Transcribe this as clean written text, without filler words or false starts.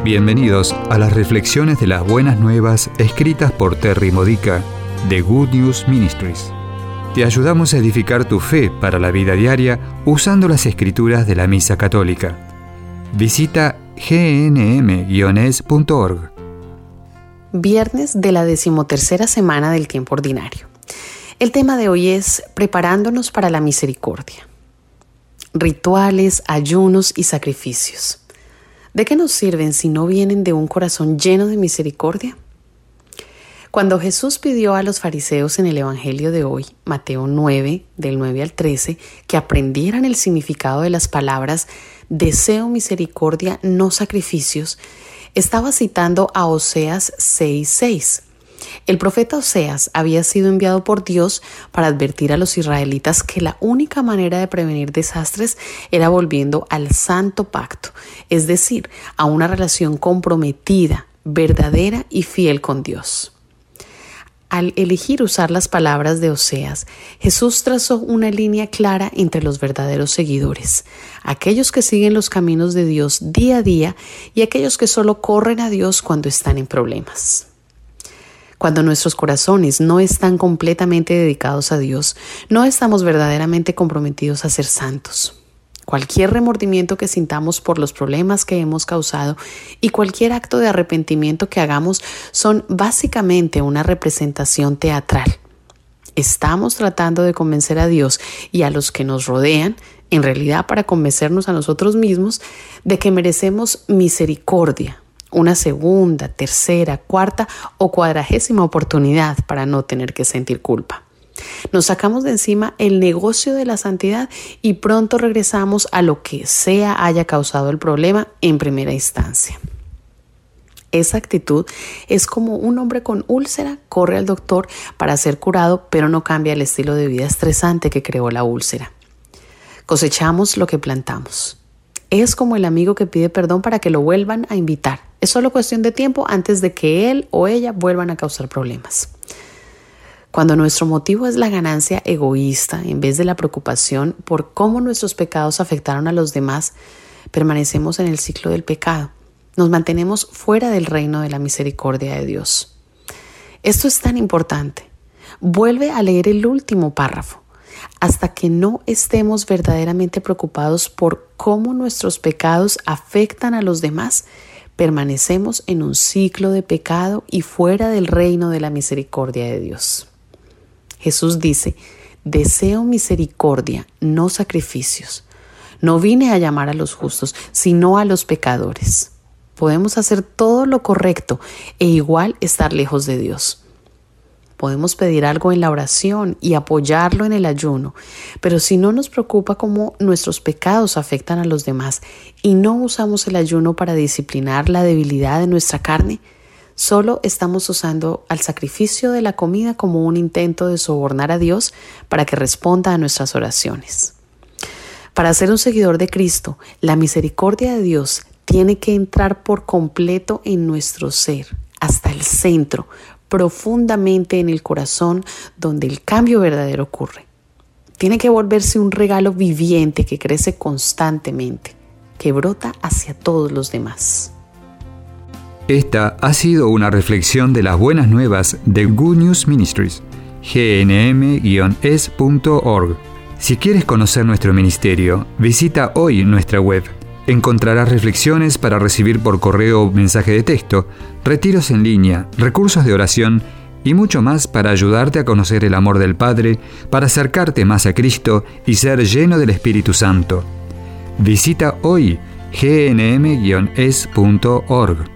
Bienvenidos a las reflexiones de las buenas nuevas escritas por Terry Modica de Good News Ministries. Te ayudamos a edificar tu fe para la vida diaria usando las escrituras de la Misa Católica. Visita gnm-es.org. Viernes de la 13ª semana del tiempo ordinario. El tema de hoy es preparándonos para la misericordia. Rituales, ayunos y sacrificios. ¿De qué nos sirven si no vienen de un corazón lleno de misericordia? Cuando Jesús pidió a los fariseos en el Evangelio de hoy, Mateo 9, del 9 al 13, que aprendieran el significado de las palabras deseo misericordia, no sacrificios, estaba citando a Oseas 6:6. El profeta Oseas había sido enviado por Dios para advertir a los israelitas que la única manera de prevenir desastres era volviendo al santo pacto, es decir, a una relación comprometida, verdadera y fiel con Dios. Al elegir usar las palabras de Oseas, Jesús trazó una línea clara entre los verdaderos seguidores, aquellos que siguen los caminos de Dios día a día y aquellos que solo corren a Dios cuando están en problemas. Cuando nuestros corazones no están completamente dedicados a Dios, no estamos verdaderamente comprometidos a ser santos. Cualquier remordimiento que sintamos por los problemas que hemos causado y cualquier acto de arrepentimiento que hagamos son básicamente una representación teatral. Estamos tratando de convencer a Dios y a los que nos rodean, en realidad para convencernos a nosotros mismos, de que merecemos misericordia. Una segunda, tercera, cuarta o 40ª oportunidad para no tener que sentir culpa. Nos sacamos de encima el negocio de la santidad y pronto regresamos a lo que sea haya causado el problema en primera instancia. Esa actitud es como un hombre con úlcera corre al doctor para ser curado, pero no cambia el estilo de vida estresante que creó la úlcera. Cosechamos lo que plantamos. Es como el amigo que pide perdón para que lo vuelvan a invitar. Es solo cuestión de tiempo antes de que él o ella vuelvan a causar problemas. Cuando nuestro motivo es la ganancia egoísta en vez de la preocupación por cómo nuestros pecados afectaron a los demás, permanecemos en el ciclo del pecado. Nos mantenemos fuera del reino de la misericordia de Dios. Esto es tan importante. Vuelve a leer el último párrafo. Hasta que no estemos verdaderamente preocupados por cómo nuestros pecados afectan a los demás, permanecemos en un ciclo de pecado y fuera del reino de la misericordia de Dios. Jesús dice, deseo misericordia, no sacrificios. No vine a llamar a los justos, sino a los pecadores. Podemos hacer todo lo correcto e igual estar lejos de Dios. Podemos pedir algo en la oración y apoyarlo en el ayuno, pero si no nos preocupa cómo nuestros pecados afectan a los demás y no usamos el ayuno para disciplinar la debilidad de nuestra carne, solo estamos usando al sacrificio de la comida como un intento de sobornar a Dios para que responda a nuestras oraciones. Para ser un seguidor de Cristo, la misericordia de Dios tiene que entrar por completo en nuestro ser, hasta el centro, profundamente en el corazón donde el cambio verdadero ocurre. Tiene que volverse un regalo viviente que crece constantemente, que brota hacia todos los demás. Esta ha sido una reflexión de las buenas nuevas de Good News Ministries, gnm-es.org. Si quieres conocer nuestro ministerio, visita hoy nuestra web. Encontrarás reflexiones para recibir por correo o mensaje de texto, retiros en línea, recursos de oración y mucho más para ayudarte a conocer el amor del Padre, para acercarte más a Cristo y ser lleno del Espíritu Santo. Visita hoy gnm-es.org.